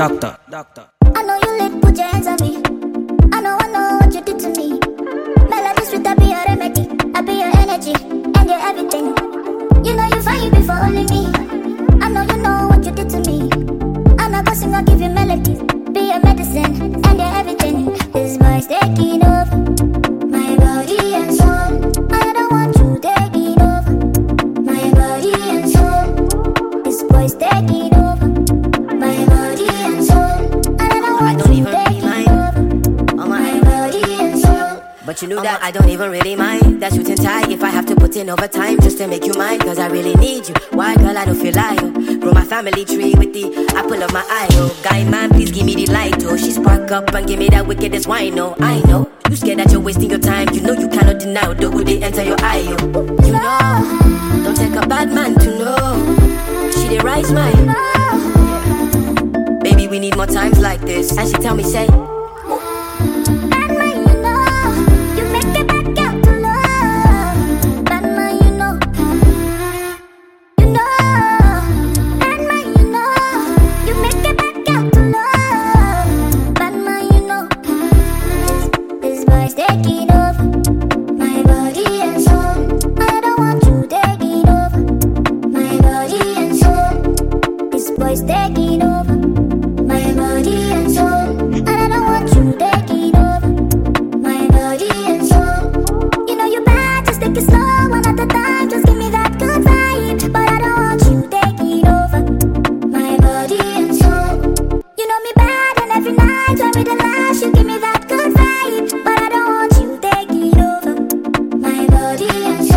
Doctor. I know you lit, put your hands on me. I know what you did to me. Melody sweet, I be your remedy. I be your energy, and your everything. You know you find you before only me. I know you know what you did to me. I'm not sing, I'll give you melodies. Be your medicine, and your everything. This boy's taking over my body and soul. I don't want you taking over my body and soul. This boy's taking over my body and soul. I don't even really mind. My body and soul. But you knew that I don't even really mind. That suit and tie, if I have to put in overtime just to make you mine. Cause I really need you. Why, girl, I don't feel like grow my family tree with the apple of my eye. Oh, guy, man, please give me the light. Oh, she spark up and give me that wickedest wine. Oh, I know. You scared that you're wasting your time. You know you cannot deny the good they enter your eye. Oh, you know. Don't take a bad man to know. She did rise mine. Baby, we need more times like this. And she tell me, say, bad man, you know. You make a bad girl to love. Bad man, you know. You know. Bad man, you know. You make a bad girl to love. Bad man, you know. This boy's taking over my body and soul. I don't want you taking over my body and soul. This boy's taking over my body and soul. I don't want you taking over my body and soul. You know you bad, just take it slow, one at a time. Just give me that good vibe. But I don't want you taking over my body and soul. You know me bad, and every night when we the last, you give me that good vibe. But I don't want you taking over my body and soul.